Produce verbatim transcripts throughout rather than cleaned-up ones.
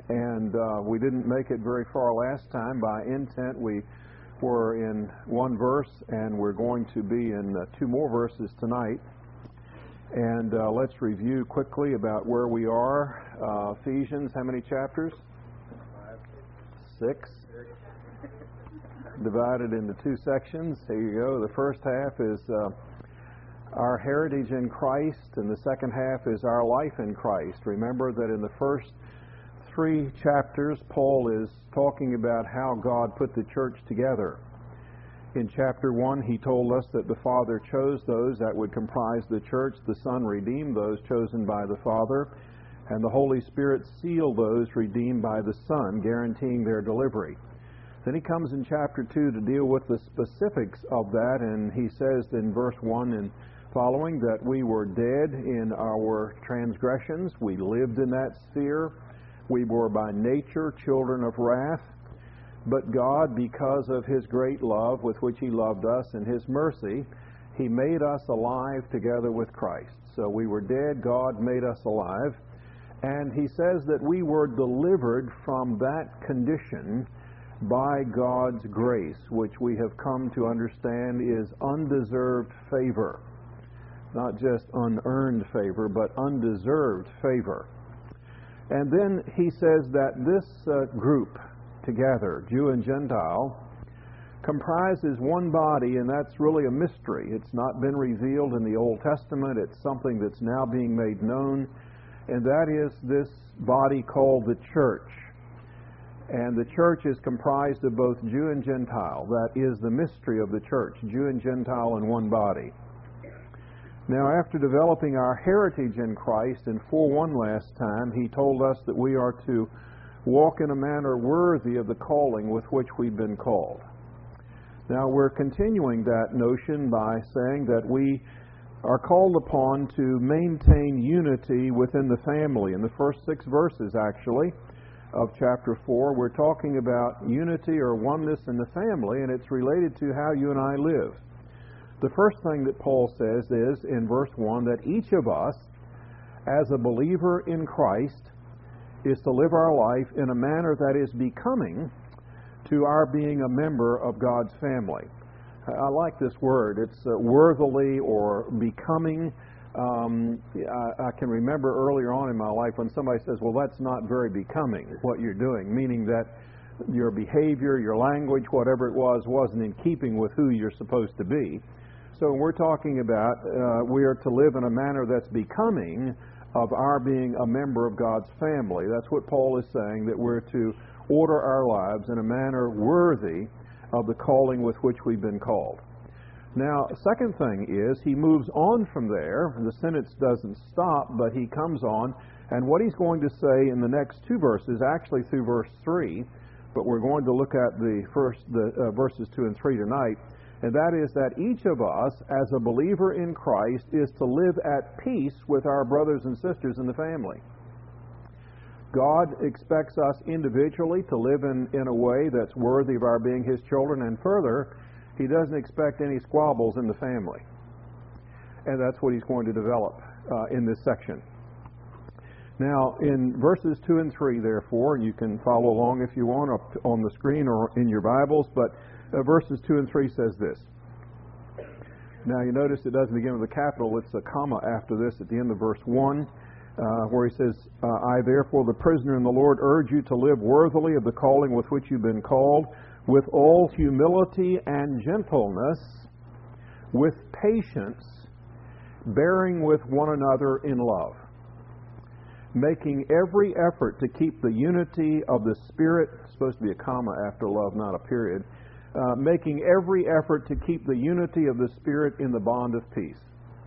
and uh, we didn't make it very far last time. By intent, we were in one verse, and we're going to be in uh, two more verses tonight. And uh, let's review quickly about where we are. Uh, Ephesians, how many chapters? Six. Divided into two sections. Here you go. The first half is uh, our heritage in Christ, and the second half is our life in Christ. Remember that in the first three chapters, Paul is talking about how God put the church together. In chapter one, he told us that the Father chose those that would comprise the church, the Son redeemed those chosen by the Father, and the Holy Spirit sealed those redeemed by the Son, guaranteeing their delivery. Then he comes in chapter two to deal with the specifics of that, and he says in verse one and following that we were dead in our transgressions. We lived in that sphere. We were by nature children of wrath. But God, because of His great love with which He loved us and His mercy, He made us alive together with Christ. So we were dead, God made us alive. And He says that we were delivered from that condition by God's grace, which we have come to understand is undeserved favor. Not just unearned favor, but undeserved favor. And then He says that this uh, group together, Jew and Gentile, comprises one body, and that's really a mystery. It's not been revealed in the Old Testament. It's something that's now being made known, and that is this body called the church. And the church is comprised of both Jew and Gentile. That is the mystery of the church, Jew and Gentile in one body. Now, after developing our heritage in Christ in four one last time, he told us that we are to walk in a manner worthy of the calling with which we've been called. Now, we're continuing that notion by saying that we are called upon to maintain unity within the family. In the first six verses, actually, of chapter four, we're talking about unity or oneness in the family, and it's related to how you and I live. The first thing that Paul says is, in verse one, that each of us, as a believer in Christ, is to live our life in a manner that is becoming to our being a member of God's family. I like this word. It's uh, worthily or becoming. Um, I, I can remember earlier on in my life when somebody says, well, that's not very becoming, what you're doing, meaning that your behavior, your language, whatever it was, wasn't in keeping with who you're supposed to be. So we're talking about uh, we are to live in a manner that's becoming of our being a member of God's family. That's what Paul is saying, that we're to order our lives in a manner worthy of the calling with which we've been called. Now, second thing is, he moves on from there. The sentence doesn't stop, but he comes on, and what he's going to say in the next two verses, actually through verse three, but we're going to look at the first the uh, verses two and three tonight, and that is that each of us, as a believer in Christ, is to live at peace with our brothers and sisters in the family. God expects us individually to live in, in a way that's worthy of our being His children, and further, He doesn't expect any squabbles in the family. And that's what He's going to develop uh, in this section. Now, in verses two and three, therefore, and you can follow along if you want up on the screen or in your Bibles, but Uh, verses two and three says this. Now you notice it doesn't begin with a capital, it's a comma after this at the end of verse one, uh, where he says, uh, I therefore, the prisoner in the Lord, urge you to live worthily of the calling with which you've been called, with all humility and gentleness, with patience, bearing with one another in love, making every effort to keep the unity of the Spirit, it's supposed to be a comma after love, not a period, Uh, making every effort to keep the unity of the Spirit in the bond of peace.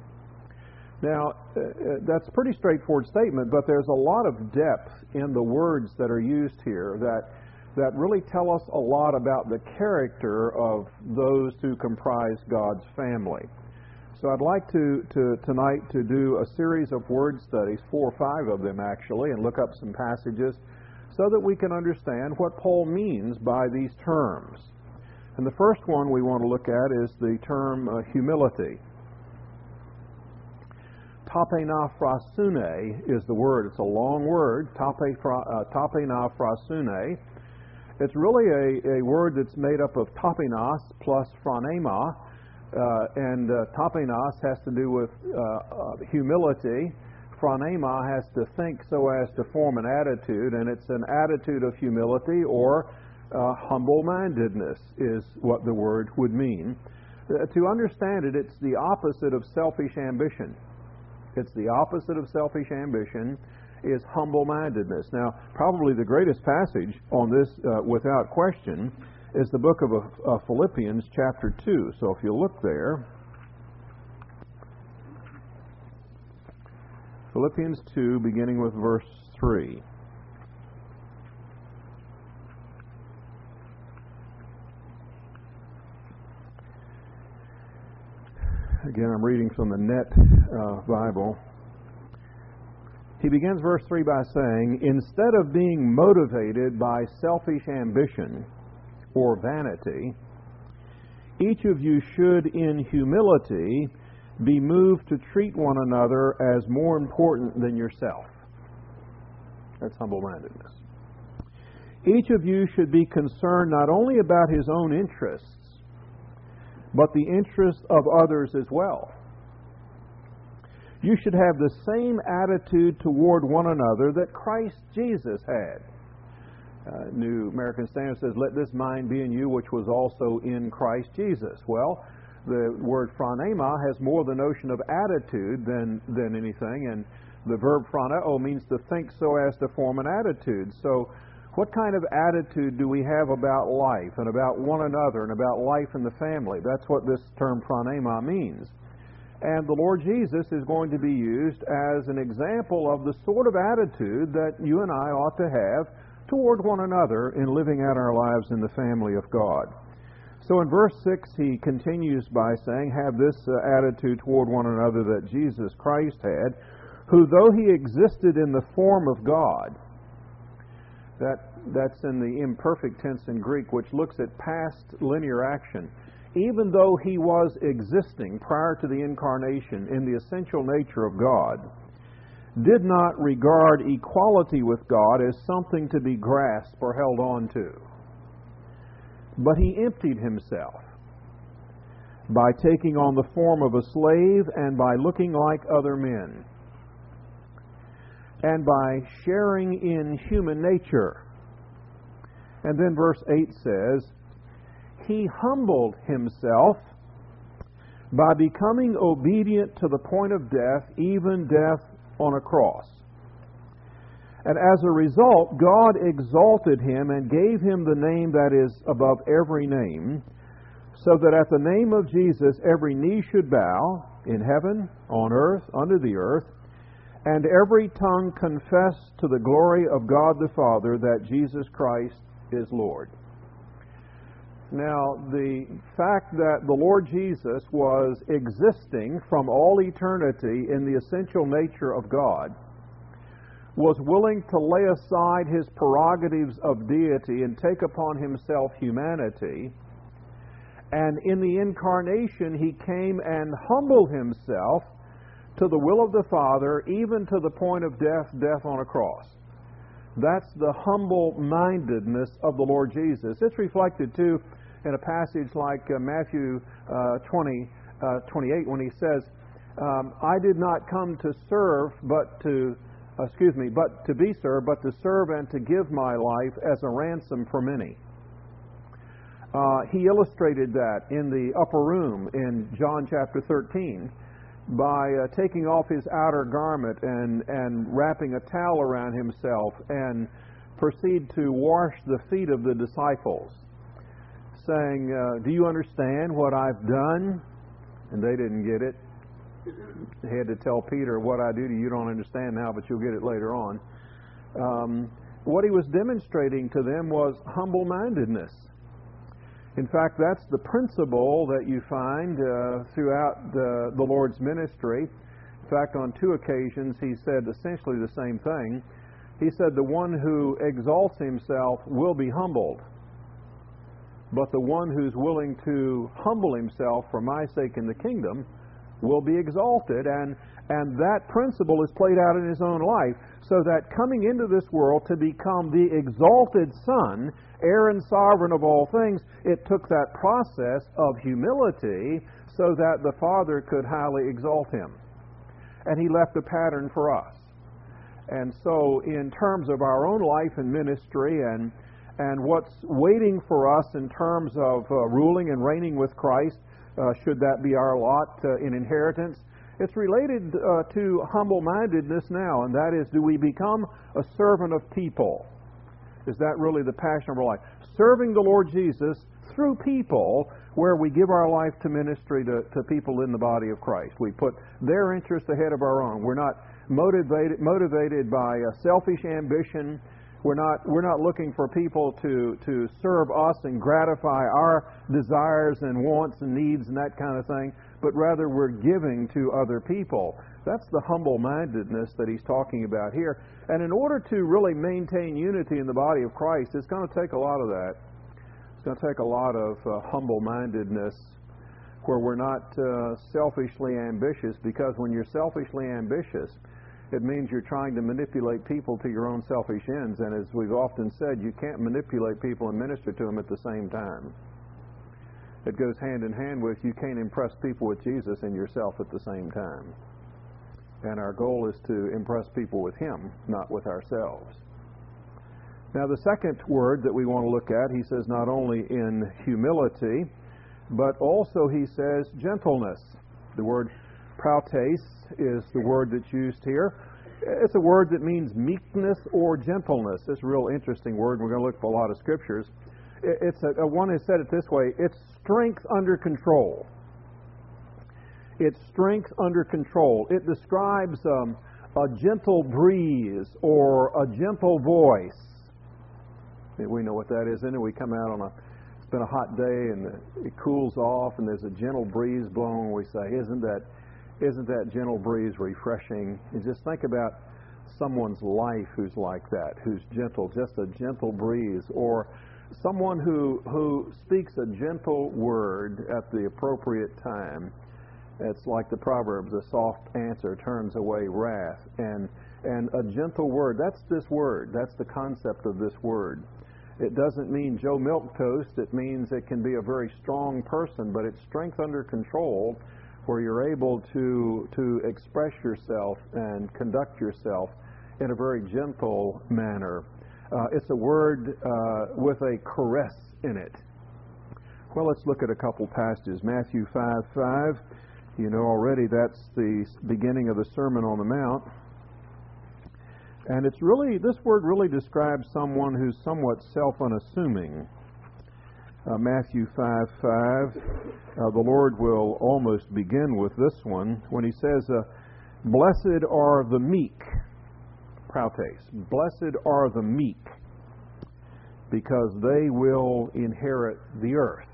Now, uh, that's a pretty straightforward statement, but there's a lot of depth in the words that are used here that that really tell us a lot about the character of those who comprise God's family. So I'd like to, to tonight to do a series of word studies, four or five of them actually, and look up some passages so that we can understand what Paul means by these terms. And the first one we want to look at is the term uh, humility. tapenaphrasune is the word. It's a long word, tapenaphrasune. It's really a, a word that's made up of tapenos plus phronema, uh, and uh, tapenos has to do with uh, uh, humility. Phronema has to think so as to form an attitude, and it's an attitude of humility or uh, humble-mindedness is what the word would mean. Uh, to understand it, it's the opposite of selfish ambition. It's the opposite of selfish ambition is humble-mindedness. Now, probably the greatest passage on this, uh, without question, is the book of uh, Philippians chapter two. So if you look there, Philippians two, beginning with verse three. Again, I'm reading from the Net uh, Bible. He begins verse three by saying, instead of being motivated by selfish ambition or vanity, each of you should in humility be moved to treat one another as more important than yourself. That's humble-mindedness. Each of you should be concerned not only about his own interests, but the interests of others as well. You should have the same attitude toward one another that Christ Jesus had. Uh, New American Standard says, let this mind be in you which was also in Christ Jesus. Well, the word phronema has more the notion of attitude than, than anything, and the verb phroneo means to think so as to form an attitude. So what kind of attitude do we have about life and about one another and about life in the family? That's what this term phronema means. And the Lord Jesus is going to be used as an example of the sort of attitude that you and I ought to have toward one another in living out our lives in the family of God. So in verse six, he continues by saying, have this uh, attitude toward one another that Jesus Christ had, who though he existed in the form of God, that, that's in the imperfect tense in Greek, which looks at past linear action, even though he was existing prior to the incarnation in the essential nature of God, did not regard equality with God as something to be grasped or held on to. But he emptied himself by taking on the form of a slave and by looking like other men, and by sharing in human nature. And then verse eight says, he humbled himself by becoming obedient to the point of death, even death on a cross. And as a result, God exalted him and gave him the name that is above every name, so that at the name of Jesus every knee should bow, in heaven, on earth, under the earth, and every tongue confess to the glory of God the Father that Jesus Christ is Lord. Now, the fact that the Lord Jesus was existing from all eternity in the essential nature of God, was willing to lay aside his prerogatives of deity and take upon himself humanity, and in the incarnation he came and humbled himself to the will of the Father, even to the point of death, death on a cross. That's the humble-mindedness of the Lord Jesus. It's reflected, too, in a passage like uh, Matthew uh, twenty, uh, twenty-eight, when he says, um, I did not come to serve, but to, uh, excuse me, but to be served, but to serve and to give my life as a ransom for many. Uh, he illustrated that in the upper room in John chapter thirteen by uh, taking off his outer garment and, and wrapping a towel around himself and proceed to wash the feet of the disciples, saying, uh, do you understand what I've done? And they didn't get it. He had to tell Peter, what I do to you, you don't understand now, but you'll get it later on. Um, what he was demonstrating to them was humble-mindedness. In fact, that's the principle that you find uh, throughout the, the Lord's ministry. In fact, on two occasions, he said essentially the same thing. He said, the one who exalts himself will be humbled, but the one who's willing to humble himself for my sake in the kingdom will be exalted, and, and that principle is played out in his own life, so that coming into this world to become the exalted Son, heir and sovereign of all things, it took that process of humility so that the Father could highly exalt him. And he left a pattern for us. And so in terms of our own life and ministry and and what's waiting for us in terms of uh, ruling and reigning with Christ, uh, should that be our lot uh, in inheritance, it's related uh, to humble-mindedness now, and that is, do we become a servant of people? Is that really the passion of our life? Serving the Lord Jesus through people, where we give our life to ministry to, to people in the body of Christ. We put their interest ahead of our own. We're not motivated motivated by a selfish ambition. We're not we're not looking for people to, to serve us and gratify our desires and wants and needs and that kind of thing, but rather we're giving to other people. That's the humble-mindedness that he's talking about here. And in order to really maintain unity in the body of Christ, it's going to take a lot of that. It's going to take a lot of uh, humble-mindedness, where we're not uh, selfishly ambitious, because when you're selfishly ambitious, it means you're trying to manipulate people to your own selfish ends. And as we've often said, you can't manipulate people and minister to them at the same time. It goes hand in hand with, you can't impress people with Jesus and yourself at the same time. And our goal is to impress people with Him, not with ourselves. Now, the second word that we want to look at, he says not only in humility, but also he says gentleness. The word prautes is the word that's used here. It's a word that means meekness or gentleness. It's a real interesting word. We're going to look for a lot of scriptures. It's a, a one has said it this way: it's strength under control. It's strength under control. It describes um, a gentle breeze or a gentle voice. We know what that is, and then we come out on a, it's been a hot day and it cools off and there's a gentle breeze blowing, and we say, isn't that, isn't that gentle breeze refreshing? And just think about someone's life who's like that, who's gentle, just a gentle breeze, or someone who, who speaks a gentle word at the appropriate time. It's like the Proverbs, a soft answer turns away wrath. And, and a gentle word, that's this word, that's the concept of this word. It doesn't mean Joe Milquetoast. It means it can be a very strong person, but it's strength under control, where you're able to to express yourself and conduct yourself in a very gentle manner. Uh, it's a word uh, with a caress in it. Well, let's look at a couple passages. Matthew five five. You know already that's the beginning of the Sermon on the Mount. And it's really, this word really describes someone who's somewhat self-unassuming. Uh, Matthew five five, uh, the Lord will almost begin with this one when he says, uh, blessed are the meek, prautes, blessed are the meek, because they will inherit the earth.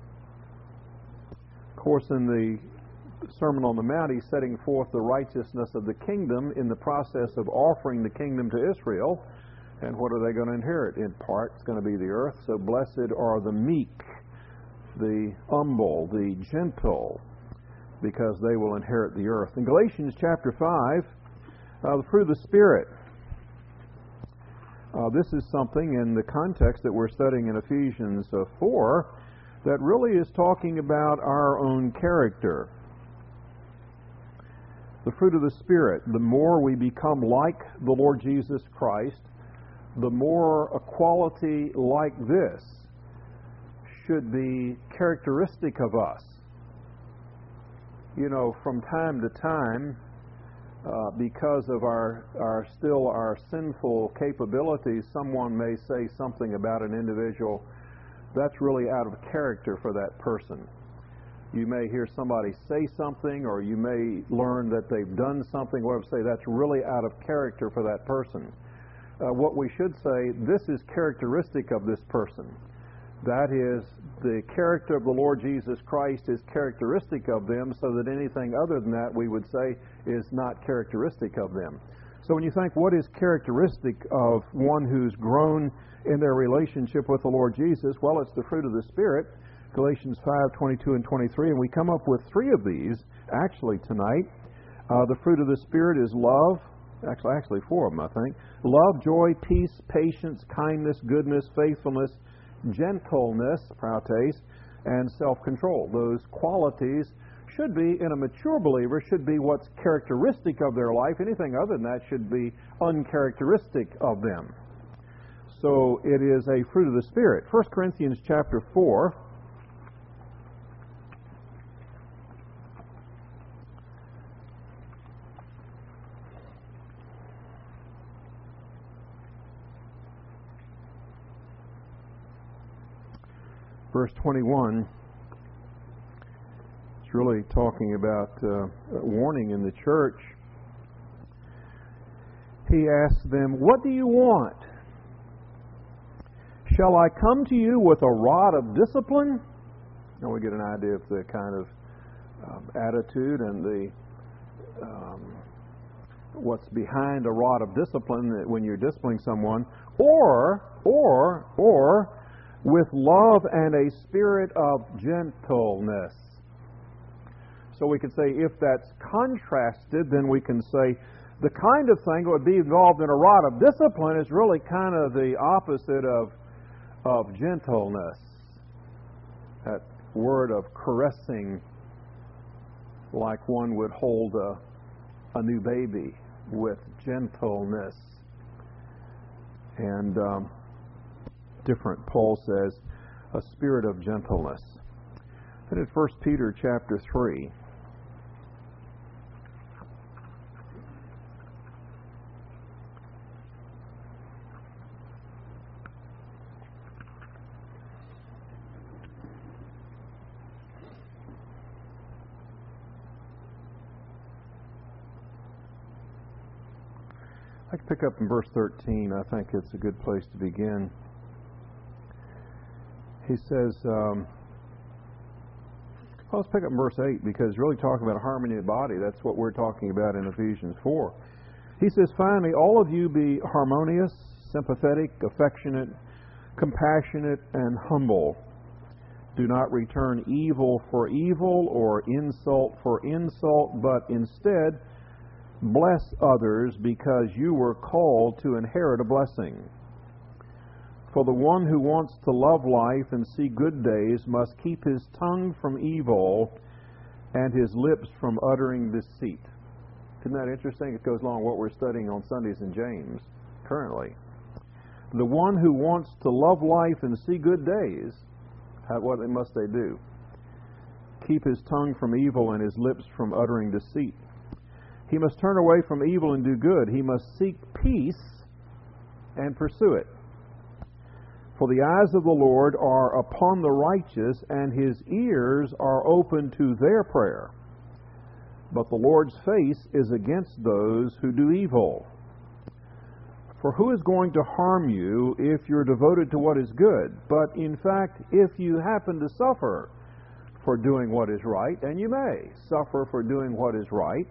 Of course, in the Sermon on the Mount, he's setting forth the righteousness of the kingdom in the process of offering the kingdom to Israel. And what are they going to inherit? In part, it's going to be the earth. So blessed are the meek, the humble, the gentle, because they will inherit the earth. In Galatians chapter five, uh, the fruit of the Spirit. Uh, this is something in the context that we're studying in Ephesians uh, four that really is talking about our own character. The fruit of the Spirit, the more we become like the Lord Jesus Christ, the more a quality like this should be characteristic of us. You know, from time to time, uh, because of our, our still our sinful capabilities, someone may say something about an individual that's really out of character for that person. You may hear somebody say something, or you may learn that they've done something, whatever, say that's really out of character for that person. Uh, what we should say, this is characteristic of this person. That is, the character of the Lord Jesus Christ is characteristic of them, so that anything other than that, we would say, is not characteristic of them. So when you think, what is characteristic of one who's grown in their relationship with the Lord Jesus? Well, it's the fruit of the Spirit. Galatians five, twenty-two and twenty-three, and we come up with three of these actually tonight. Uh, the fruit of the Spirit is love. Actually, actually four of them, I think. Love, joy, peace, patience, kindness, goodness, faithfulness, gentleness, prautes, and self-control. Those qualities should be, in a mature believer, should be what's characteristic of their life. Anything other than that should be uncharacteristic of them. So it is a fruit of the Spirit. First Corinthians chapter four. Verse twenty-one, it's really talking about uh, warning in the church. He asks them, "What do you want? Shall I come to you with a rod of discipline?" Now we get an idea of the kind of um, attitude and the um, what's behind a rod of discipline that when you're disciplining someone, or or or with love and a spirit of gentleness. So we could say if that's contrasted, then we can say the kind of thing that would be involved in a rod of discipline is really kind of the opposite of, of gentleness. That word of caressing, like one would hold a, a new baby with gentleness. And um, different, Paul says, a spirit of gentleness. And in First Peter chapter three, I can pick up in verse thirteen. I think it's a good place to begin. He says, um, well, let's pick up in verse eight, because it's really talking about harmony of the body. That's what we're talking about in Ephesians four. He says, "Finally, all of you be harmonious, sympathetic, affectionate, compassionate, and humble. Do not return evil for evil or insult for insult, but instead bless others, because you were called to inherit a blessing. For the one who wants to love life and see good days must keep his tongue from evil and his lips from uttering deceit." Isn't that interesting? It goes along with what we're studying on Sundays in James currently. The one who wants to love life and see good days, how, what must they do? Keep his tongue from evil and his lips from uttering deceit. He must turn away from evil and do good. He must seek peace and pursue it. For the eyes of the Lord are upon the righteous, and his ears are open to their prayer. But the Lord's face is against those who do evil. For who is going to harm you if you're devoted to what is good? But in fact, if you happen to suffer for doing what is right, and you may suffer for doing what is right,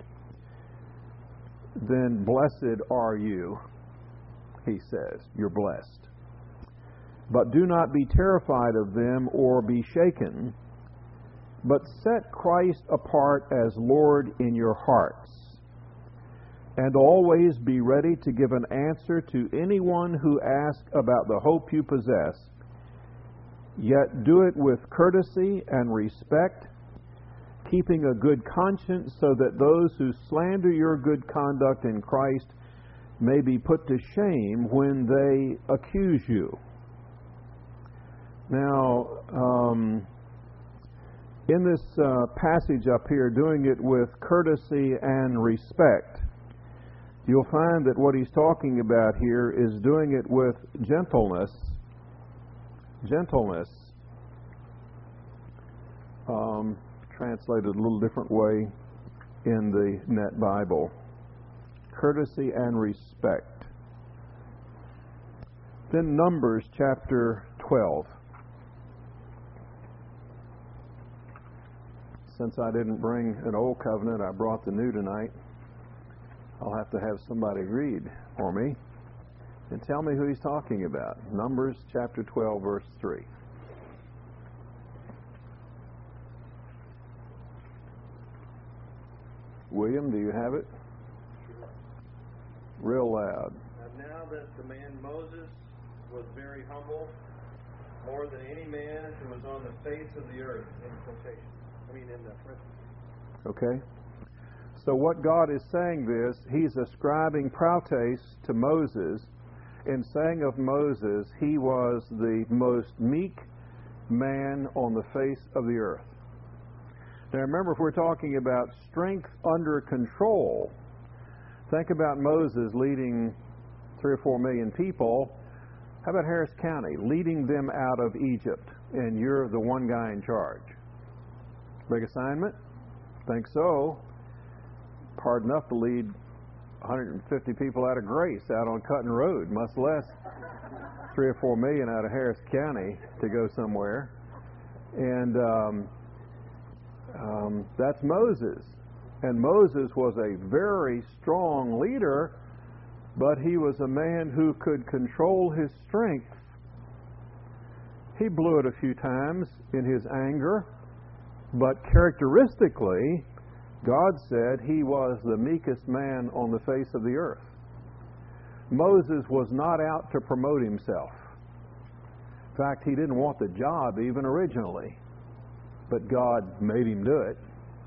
then blessed are you, he says. You're blessed. But do not be terrified of them or be shaken, but set Christ apart as Lord in your hearts. And always be ready to give an answer to anyone who asks about the hope you possess. Yet do it with courtesy and respect, keeping a good conscience, so that those who slander your good conduct in Christ may be put to shame when they accuse you. Now, um, in this uh, passage up here, doing it with courtesy and respect, you'll find that what he's talking about here is doing it with gentleness. Gentleness. Um, translated a little different way in the Net Bible. Courtesy and respect. Then Numbers chapter twelve. Since I didn't bring an Old Covenant, I brought the New tonight. I'll have to have somebody read for me and tell me who he's talking about. Numbers chapter twelve, verse three. William, do you have it? Sure. Real loud. And now that the man Moses was very humble, more than any man who was on the face of the earth, in quotation. I mean, in the parentheses. Okay. So what God is saying this, He's ascribing prautes to Moses, in saying of Moses, he was the most meek man on the face of the earth. Now remember, if we're talking about strength under control, think about Moses leading three or four million people. How about Harris County, leading them out of Egypt, and you're the one guy in charge? Big assignment? Think so. Hard enough to lead one hundred fifty people out of Grace out on Cutting Road, much less three or four million out of Harris County to go somewhere. And um, um, that's Moses. And Moses was a very strong leader, but he was a man who could control his strength. He blew it a few times in his anger, but characteristically, God said he was the meekest man on the face of the earth. Moses was not out to promote himself. In fact, he didn't want the job even originally, but God made him do it.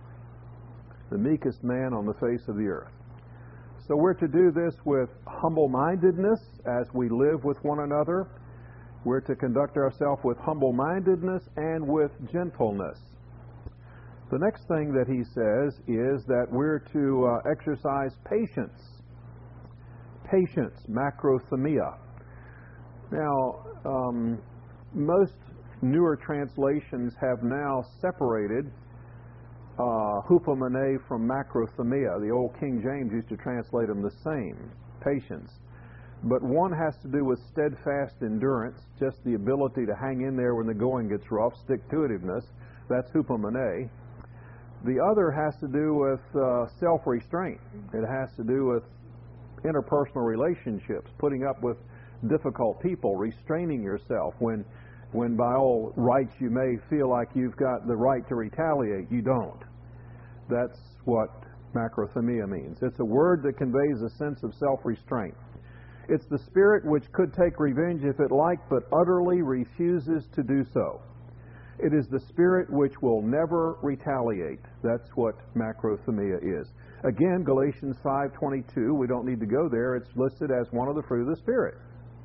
The meekest man on the face of the earth. So we're to do this with humble-mindedness as we live with one another. We're to conduct ourselves with humble-mindedness and with gentleness. The next thing that he says is that we're to uh, exercise patience. Patience, macrothemia. Now, um, most newer translations have now separated uh, hupomone from macrothemia. The old King James used to translate them the same, patience. But one has to do with steadfast endurance, just the ability to hang in there when the going gets rough, stick-to-itiveness. That's hupomone. The other has to do with uh, self-restraint. It has to do with interpersonal relationships, putting up with difficult people, restraining yourself when, when by all rights you may feel like you've got the right to retaliate. You don't. That's what macrothemia means. It's a word that conveys a sense of self-restraint. It's the spirit which could take revenge if it liked, but utterly refuses to do so. It is the spirit which will never retaliate. That's what macrothemia is. Again, Galatians five twenty-two, we don't need to go there. It's listed as one of the fruit of the Spirit.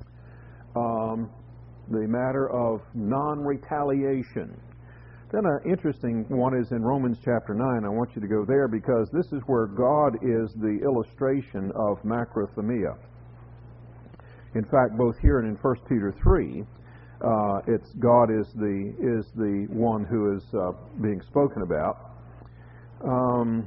Um, the matter of non-retaliation. Then an interesting one is in Romans chapter nine. I want you to go there because this is where God is the illustration of macrothemia. In fact, both here and in First Peter three, Uh, it's God is the is the one who is uh, being spoken about. Um,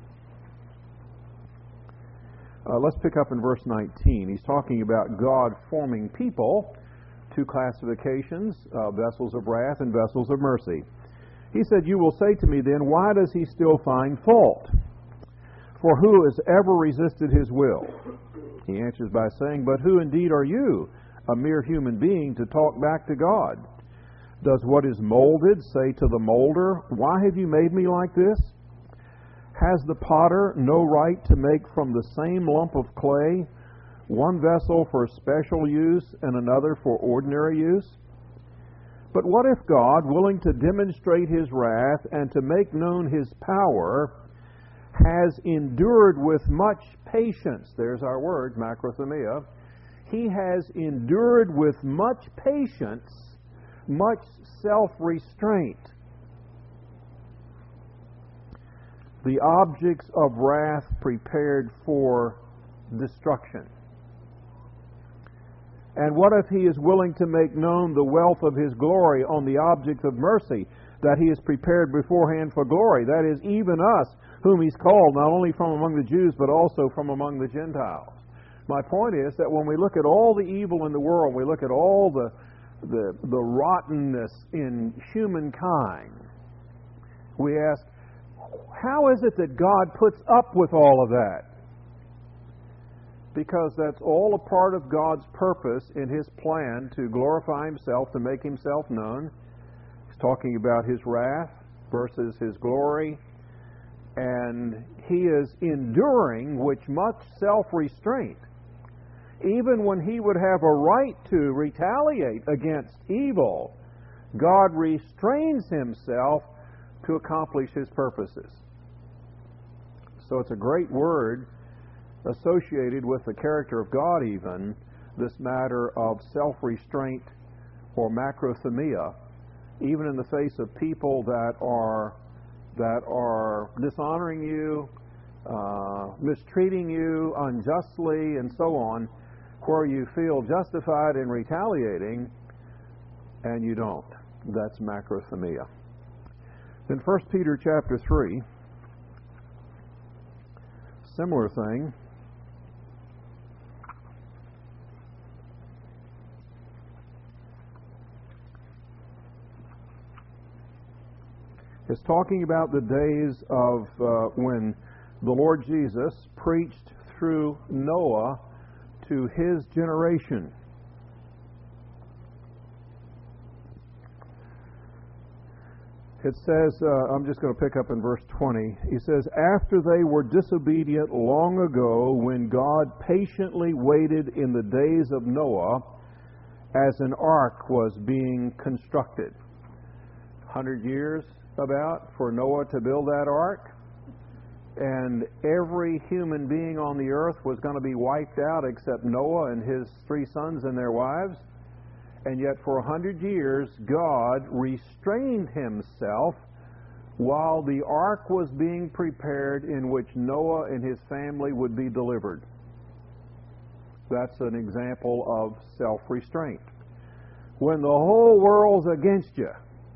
uh, let's pick up in verse nineteen. He's talking about God forming people, two classifications, uh, vessels of wrath and vessels of mercy. He said, "You will say to me then, why does he still find fault? For who has ever resisted his will?" He answers by saying, "But who indeed are you, a mere human being, to talk back to God? Does what is molded say to the molder, why have you made me like this? Has the potter no right to make from the same lump of clay one vessel for special use and another for ordinary use? But what if God, willing to demonstrate his wrath and to make known his power, has endured with much patience," there's our word, macrothemia, he has endured with much patience, much self-restraint, the objects of wrath prepared for destruction. And what if he is willing to make known the wealth of his glory on the objects of mercy that he has prepared beforehand for glory? That is, even us, whom he's called, not only from among the Jews, but also from among the Gentiles. My point is that when we look at all the evil in the world, we look at all the, the, the rottenness in humankind, we ask, how is it that God puts up with all of that? Because that's all a part of God's purpose in his plan to glorify himself, to make himself known. He's talking about his wrath versus his glory. and he is enduring with much self-restraint. Even when he would have a right to retaliate against evil, God restrains himself to accomplish his purposes. So it's a great word associated with the character of God even, this matter of self-restraint or macrothemia, even in the face of people that are that are dishonoring you, uh, mistreating you unjustly, and so on, where you feel justified in retaliating, and you don't. That's macrothemia. In First Peter chapter three, similar thing. It's talking about the days of uh, when the Lord Jesus preached through Noah to his generation. It says, uh, I'm just going to pick up in verse twenty. He says, after they were disobedient long ago, when God patiently waited in the days of Noah as an ark was being constructed. one hundred years about for Noah to build that ark, and every human being on the earth was going to be wiped out except Noah and his three sons and their wives. And yet for a hundred years God restrained himself while the ark was being prepared in which Noah and his family would be delivered. That's an example of self-restraint. When the whole world's against you,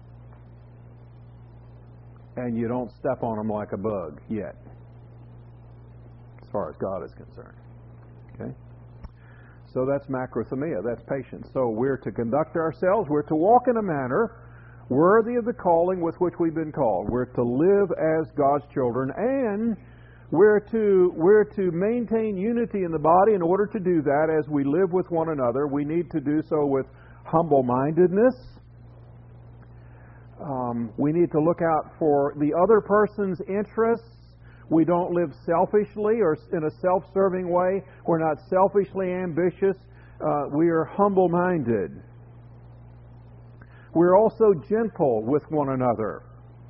and you don't step on them like a bug yet, as far as God is concerned. Okay? So that's macrothemia, that's patience. So we're to conduct ourselves, we're to walk in a manner worthy of the calling with which we've been called. We're to live as God's children, and we're to, we're to maintain unity in the body. In order to do that, as we live with one another, we need to do so with humble-mindedness. Um, we need to look out for the other person's interests. We don't live selfishly or in a self-serving way. We're not selfishly ambitious. Uh, we are humble-minded. We're also gentle with one another.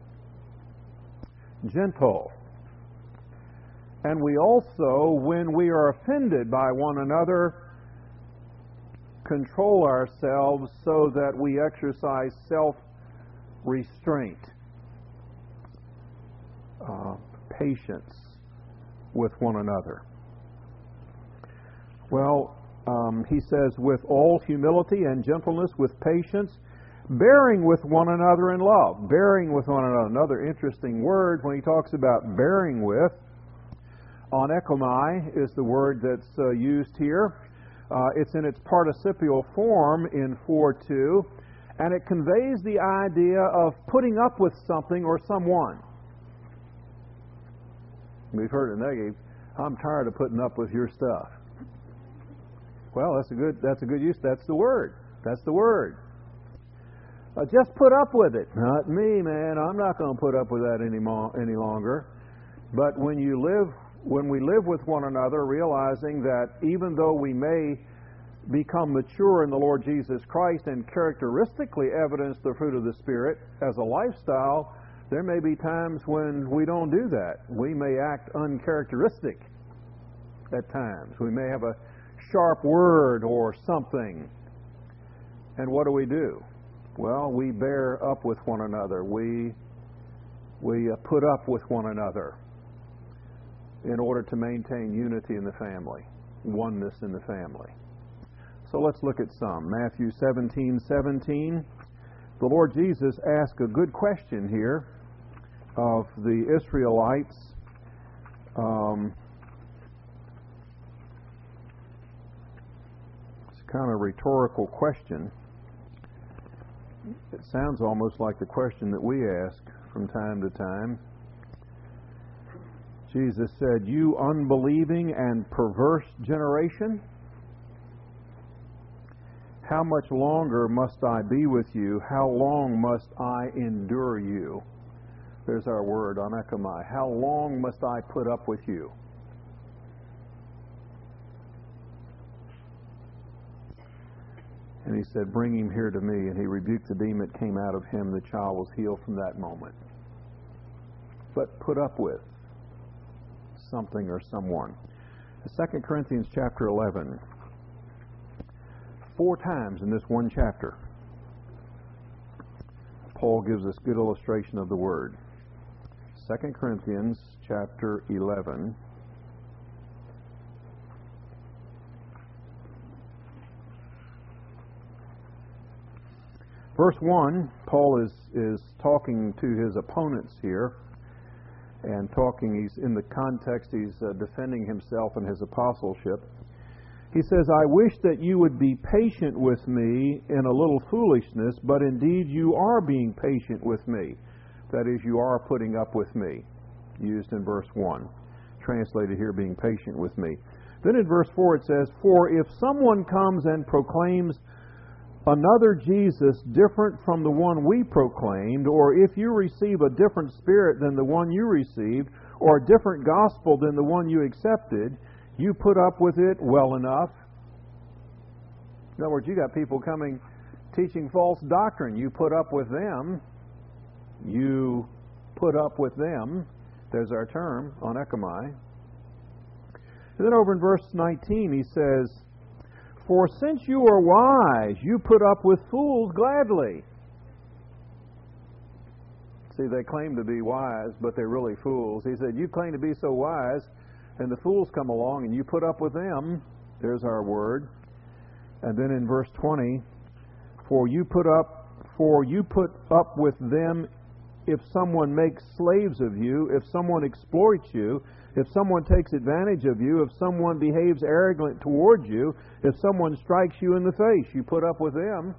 Gentle. And we also, when we are offended by one another, control ourselves so that we exercise self-restraint. Uh, patience with one another. Well, um, he says, with all humility and gentleness, with patience, bearing with one another in love. Bearing with one another. Another interesting word when he talks about bearing with. Onekomai is the word that's uh, used here. Uh, it's in its participial form in four two, and it conveys the idea of putting up with something or someone. We've heard it negative. I'm tired of putting up with your stuff. Well, that's a good that's a good use. That's the word. That's the word. Uh, just put up with it. Not me, man. I'm not going to put up with that any mo- any longer. But when you live, when we live with one another, realizing that even though we may become mature in the Lord Jesus Christ and characteristically evidence the fruit of the Spirit as a lifestyle, there may be times when we don't do that. We may act uncharacteristic at times. We may have a sharp word or something. And what do we do? Well, we bear up with one another. We, we uh, put up with one another in order to maintain unity in the family, oneness in the family. So let's look at some. Matthew seventeen seventeen. The Lord Jesus asked a good question here of the Israelites. Um, it's kind of a rhetorical question. It sounds almost like the question that we ask from time to time. Jesus said, "You unbelieving and perverse generation, how much longer must I be with you? How long must I endure you?" There's our word, anakamai. How long must I put up with you? And he said, bring him here to me. And he rebuked the demon that came out of him. The child was healed from that moment. But put up with something or someone. Second Corinthians chapter eleven. Four times in this one chapter, Paul gives us good illustration of the word. Second Corinthians chapter eleven. Verse one, Paul is, is talking to his opponents here, and talking, he's in the context, he's uh, defending himself and his apostleship. He says, I wish that you would be patient with me in a little foolishness, but indeed you are being patient with me. That is, you are putting up with me. Used in verse one. Translated here, being patient with me. Then in verse four it says, for if someone comes and proclaims another Jesus different from the one we proclaimed, or if you receive a different spirit than the one you received, or a different gospel than the one you accepted, you put up with it well enough. In other words, you got people coming teaching false doctrine. You put up with them. You put up with them. There's our term, onekamai. And then over in verse nineteen he says, for since you are wise, you put up with fools gladly. See, they claim to be wise, but they're really fools. He said, you claim to be so wise, and the fools come along and you put up with them. There's our word. And then in verse twenty, for you put up for you put up with them if someone makes slaves of you, if someone exploits you, if someone takes advantage of you, if someone behaves arrogant towards you, if someone strikes you in the face, you put up with them.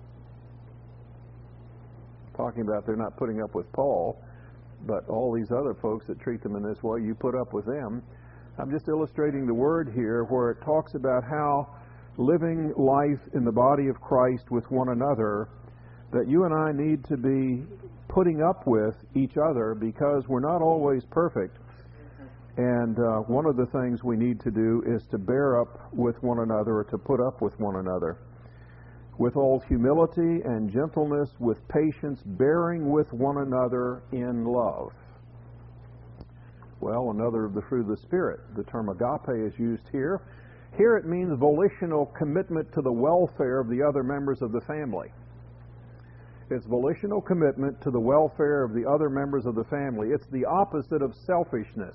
Talking about they're not putting up with Paul, but all these other folks that treat them in this way, you put up with them. I'm just illustrating the word here where it talks about how living life in the body of Christ with one another, that you and I need to be putting up with each other because we're not always perfect. And uh, one of the things we need to do is to bear up with one another, or to put up with one another. With all humility and gentleness, with patience, bearing with one another in love. Well, another of the fruit of the Spirit. The term agape is used here. Here it means volitional commitment to the welfare of the other members of the family. It's volitional commitment to the welfare of the other members of the family. It's the opposite of selfishness.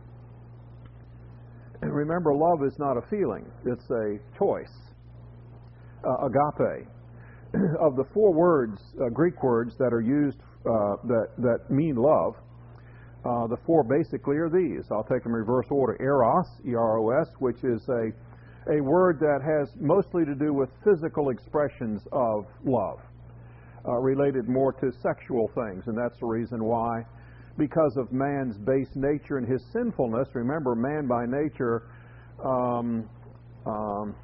And remember, love is not a feeling. It's a choice. Uh, agape. Of the four words, uh, Greek words that are used uh, that, that mean love, uh, the four basically are these. I'll take them in reverse order. Eros, E R O S, which is a, a word that has mostly to do with physical expressions of love, uh, related more to sexual things. And that's the reason why, because of man's base nature and his sinfulness. Remember, man by nature, um, um,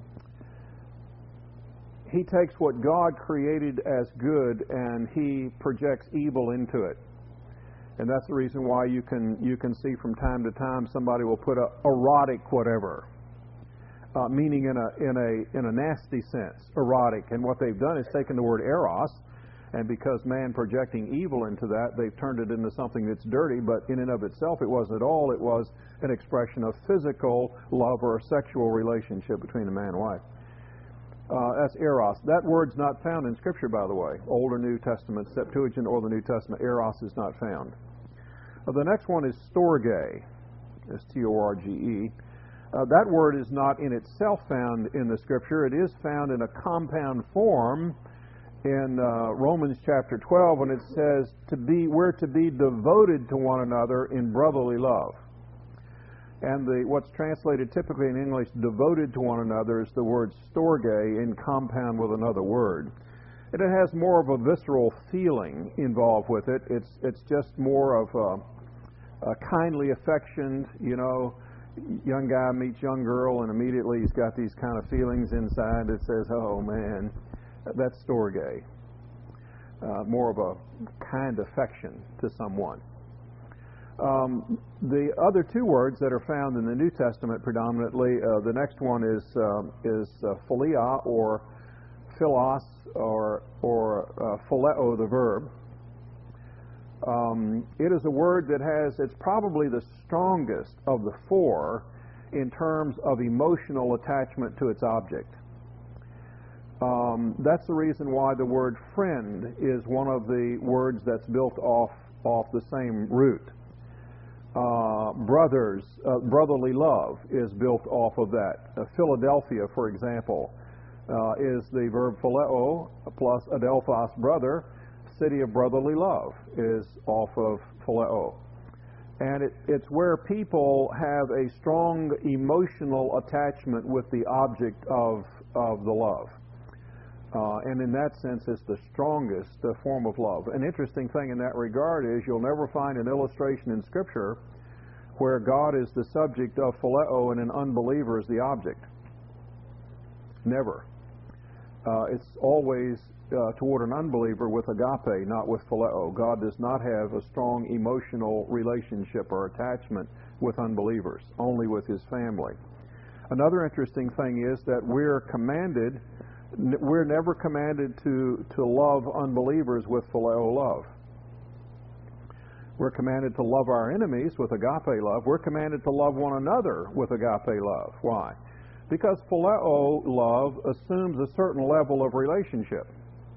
he takes what God created as good and he projects evil into it. And that's the reason why you can you can see from time to time somebody will put a erotic whatever, uh, meaning in a in a in a nasty sense, erotic. And what they've done is taken the word eros, and because man projecting evil into that, they've turned it into something that's dirty. But in and of itself, it wasn't at all. It was an expression of physical love or a sexual relationship between a man and wife. Uh, that's eros. That word's not found in Scripture, by the way. Old or New Testament, Septuagint or the New Testament, eros is not found. Uh, the next one is storge. S T O R G E. Uh, that word is not in itself found in the Scripture. It is found in a compound form in uh, Romans chapter twelve, when it says to be we're to be devoted to one another in brotherly love. And the what's translated typically in English, devoted to one another, is the word storge in compound with another word. And it has more of a visceral feeling involved with it. It's it's just more of a, a kindly affection. You know, young guy meets young girl, and immediately he's got these kind of feelings inside that says, "Oh man, that's storge." uh, more of a kind affection to someone. Um, the other two words that are found in the New Testament predominantly, uh, the next one is um, is uh, philia or philos or or uh, phileo, the verb. Um, it is a word that has, it's probably the strongest of the four in terms of emotional attachment to its object. Um, that's the reason why the word friend is one of the words that's built off off the same root. Uh, brothers, uh, brotherly love is built off of that. Uh, Philadelphia, for example, uh, is the verb phileo plus adelphos, brother. City of brotherly love is off of phileo. And it, it's where people have a strong emotional attachment with the object of, of the love. Uh, and in that sense, it's the strongest uh, form of love. An interesting thing in that regard is you'll never find an illustration in Scripture where God is the subject of phileo and an unbeliever is the object. Never. Uh, it's always uh, toward an unbeliever with agape, not with phileo. God does not have a strong emotional relationship or attachment with unbelievers, only with His family. Another interesting thing is that we're commanded, we're never commanded to, to love unbelievers with phileo love. We're commanded to love our enemies with agape love. We're commanded to love one another with agape love. Why? Because phileo love assumes a certain level of relationship.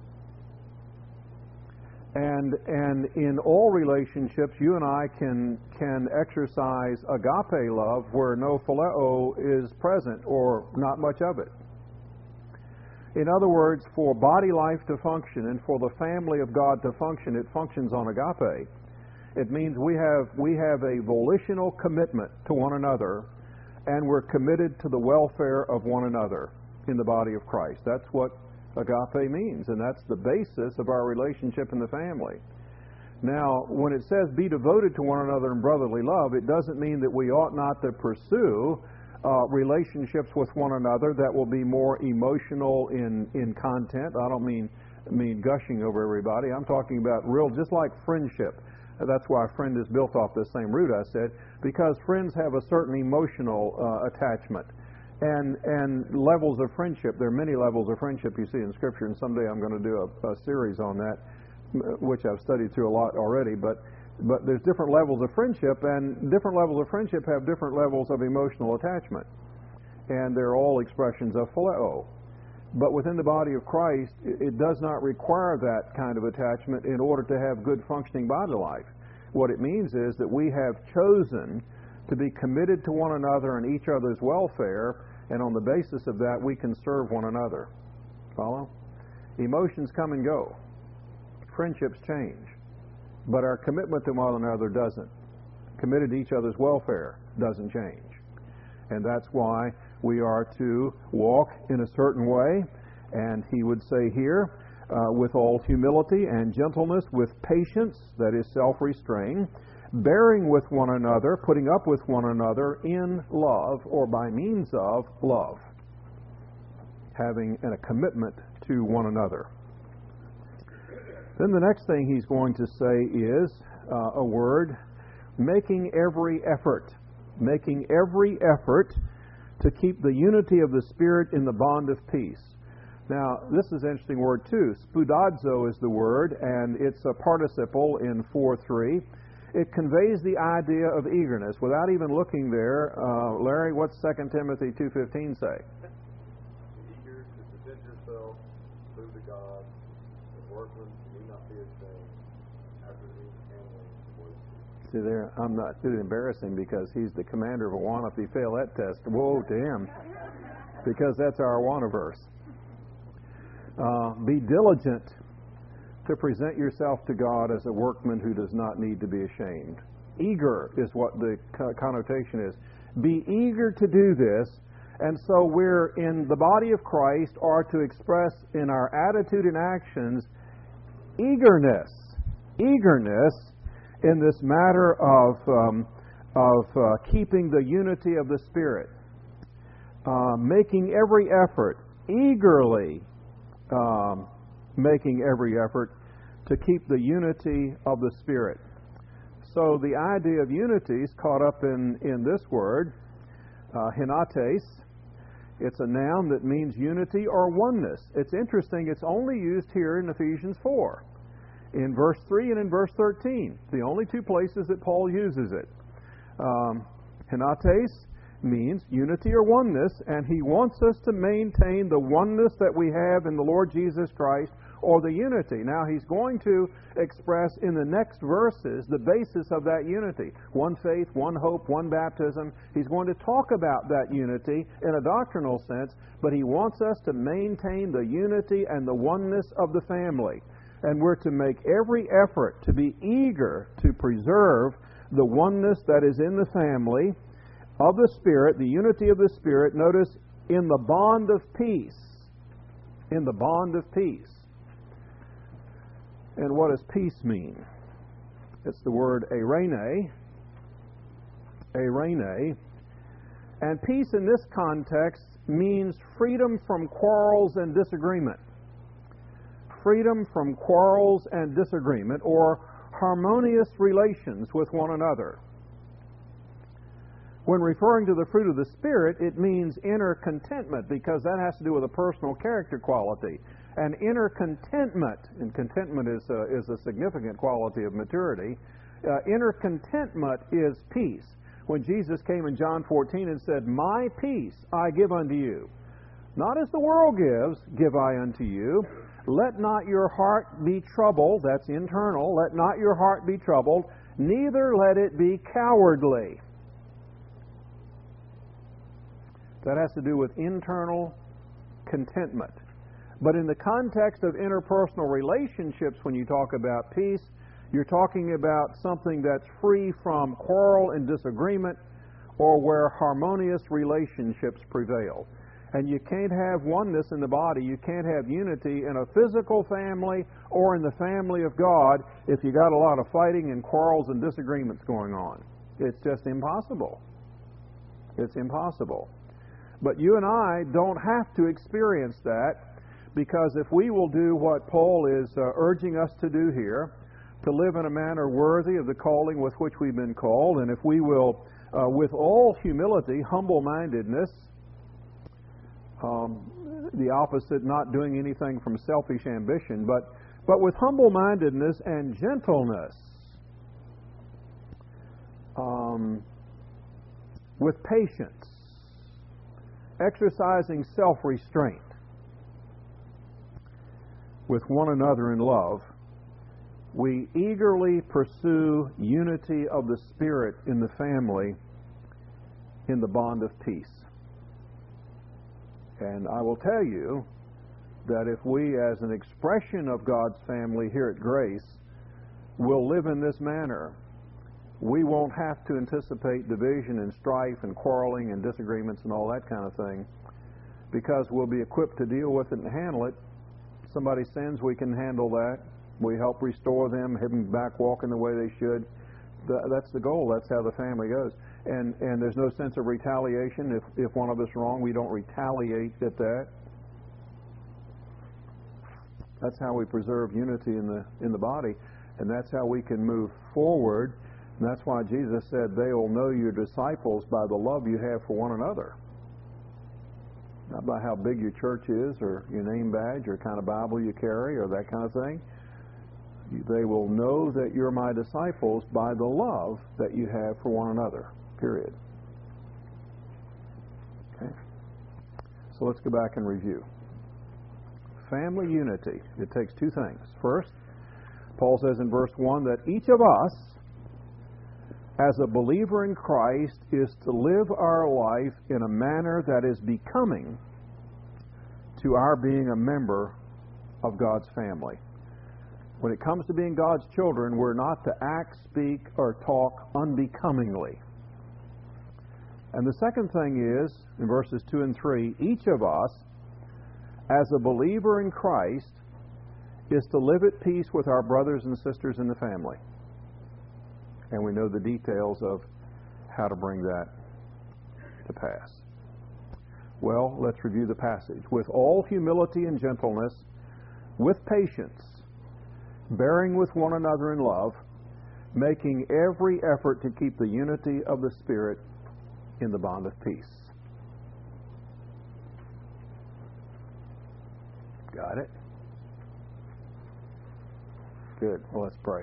And and in all relationships, you and I can can exercise agape love where no phileo is present or not much of it. In other words, for body life to function and for the family of God to function, it functions on agape. It means we have we have a volitional commitment to one another, and we're committed to the welfare of one another in the body of Christ. That's what agape means, and that's the basis of our relationship in the family. Now, when it says be devoted to one another in brotherly love, it doesn't mean that we ought not to pursue uh, relationships with one another that will be more emotional in, in content. I don't mean mean gushing over everybody. I'm talking about real, just like friendship. That's why friend is built off the same root I said, because friends have a certain emotional uh, attachment. And and levels of friendship, there are many levels of friendship you see in Scripture, and someday I'm going to do a, a series on that, which I've studied through a lot already. But but there's different levels of friendship, and different levels of friendship have different levels of emotional attachment. And they're all expressions of phileo. But within the body of Christ, it, it does not require that kind of attachment in order to have good functioning body life. What it means is that we have chosen to be committed to one another and each other's welfare, and on the basis of that, we can serve one another. Follow? Emotions come and go. Friendships change. But our commitment to one another doesn't. Committed to each other's welfare doesn't change. And that's why we are to walk in a certain way, and he would say here, uh, with all humility and gentleness, with patience, that is self-restraint, bearing with one another, putting up with one another in love, or by means of love, having a commitment to one another. Then the next thing he's going to say is uh, a word, making every effort, making every effort to keep the unity of the Spirit in the bond of peace. Now, this is an interesting word too. Spoudazo is the word, and it's a participle in four three. It conveys the idea of eagerness. Without even looking there, uh, Larry, what's Second Timothy two fifteen say? Be eager to present yourself through to God, the workman need not be ashamed, after being handling the voice. See there, I'm not. It's embarrassing because he's the commander of Awana. If he failed that test, woe to him, because that's our Awana verse. Uh, be diligent to present yourself to God as a workman who does not need to be ashamed. Eager is what the connotation is. Be eager to do this, and so we're in the body of Christ are to express in our attitude and actions eagerness, eagerness in this matter of um, of uh, keeping the unity of the Spirit, uh, making every effort, eagerly um, making every effort to keep the unity of the Spirit. So the idea of unity is caught up in, in this word, uh, hinates. It's a noun that means unity or oneness. It's interesting, it's only used here in Ephesians four. In verse three and in verse thirteen, the only two places that Paul uses it. Um, hinates means unity or oneness, and he wants us to maintain the oneness that we have in the Lord Jesus Christ, or the unity. Now he's going to express in the next verses the basis of that unity. One faith, one hope, one baptism. He's going to talk about that unity in a doctrinal sense, but he wants us to maintain the unity and the oneness of the family. And we're to make every effort to be eager to preserve the oneness that is in the family of the Spirit, the unity of the Spirit. Notice, in the bond of peace. In the bond of peace. And what does peace mean? It's the word eirene. Eirene. And peace in this context means freedom from quarrels and disagreement. Freedom from quarrels and disagreement, or harmonious relations with one another. When referring to the fruit of the Spirit, it means inner contentment, because that has to do with a personal character quality. And inner contentment, and contentment is a, is a significant quality of maturity, uh, inner contentment is peace. When Jesus came in John fourteen and said, "My peace I give unto you, not as the world gives, give I unto you. Let not your heart be troubled," that's internal, "let not your heart be troubled, neither let it be cowardly." That has to do with internal contentment. But in the context of interpersonal relationships, when you talk about peace, you're talking about something that's free from quarrel and disagreement, or where harmonious relationships prevail. And you can't have oneness in the body, you can't have unity in a physical family or in the family of God if you got a lot of fighting and quarrels and disagreements going on. It's just impossible. It's impossible. But you and I don't have to experience that, because if we will do what Paul is uh, urging us to do here, to live in a manner worthy of the calling with which we've been called, and if we will, uh, with all humility, humble-mindedness, um, the opposite, not doing anything from selfish ambition, but, but with humble-mindedness and gentleness, um, with patience, exercising self-restraint, with one another in love, we eagerly pursue unity of the Spirit in the family in the bond of peace. And I will tell you that if we, as an expression of God's family here at Grace, will live in this manner, we won't have to anticipate division and strife and quarreling and disagreements and all that kind of thing, because we'll be equipped to deal with it and handle it. Somebody sins, we can handle that. We help restore them, have them back walking the way they should. That's the goal. That's how the family goes. And and there's no sense of retaliation. If if one of us is wrong, we don't retaliate at that. That's how we preserve unity in the in the body, and that's how we can move forward. And that's why Jesus said, "They will know your disciples by the love you have for one another." Not by how big your church is, or your name badge, or kind of Bible you carry, or that kind of thing. They will know that you're my disciples by the love that you have for one another. Period. Okay. So let's go back and review. Family unity. It takes two things. First, Paul says in verse one that each of us, as a believer in Christ, is to live our life in a manner that is becoming to our being a member of God's family. When it comes to being God's children, we're not to act, speak, or talk unbecomingly. And the second thing is, in verses two and three, each of us, as a believer in Christ, is to live at peace with our brothers and sisters in the family. And we know the details of how to bring that to pass. Well, let's review the passage. With all humility and gentleness, with patience, bearing with one another in love, making every effort to keep the unity of the Spirit in the bond of peace. Got it? Good. Well, let's pray.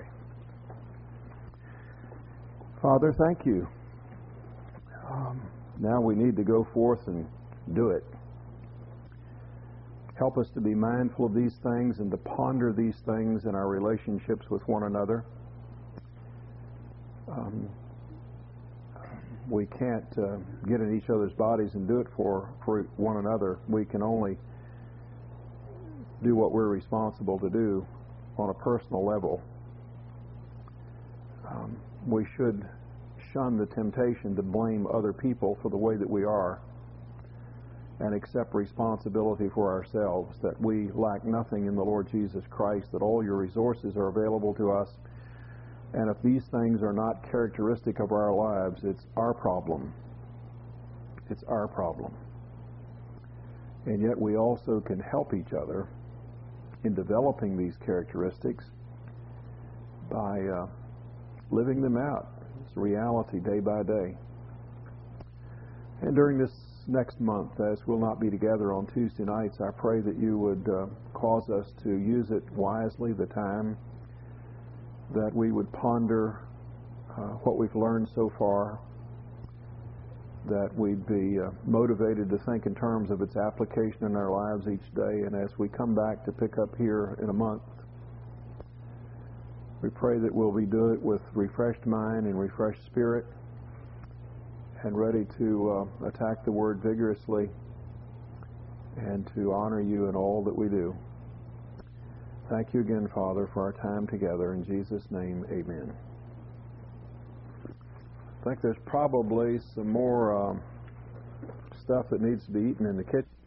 Father, thank you. Um, now we need to go forth and do it. Help us to be mindful of these things and to ponder these things in our relationships with one another. Um, we can't uh, get in each other's bodies and do it for, for one another. We can only do what we're responsible to do on a personal level. Um, we should shun the temptation to blame other people for the way that we are and accept responsibility for ourselves, that we lack nothing in the Lord Jesus Christ, that all your resources are available to us. And if these things are not characteristic of our lives, it's our problem. It's our problem. And yet we also can help each other in developing these characteristics by uh, living them out. It's reality day by day. And during this next month, as we'll not be together on Tuesday nights, I pray that you would uh, cause us to use it wisely, the time, that we would ponder uh, what we've learned so far, that we'd be uh, motivated to think in terms of its application in our lives each day. And as we come back to pick up here in a month, we pray that we'll be doing it with refreshed mind and refreshed spirit and ready to uh, attack the Word vigorously and to honor you in all that we do. Thank you again, Father, for our time together. In Jesus' name, amen. I think there's probably some more um, stuff that needs to be eaten in the kitchen.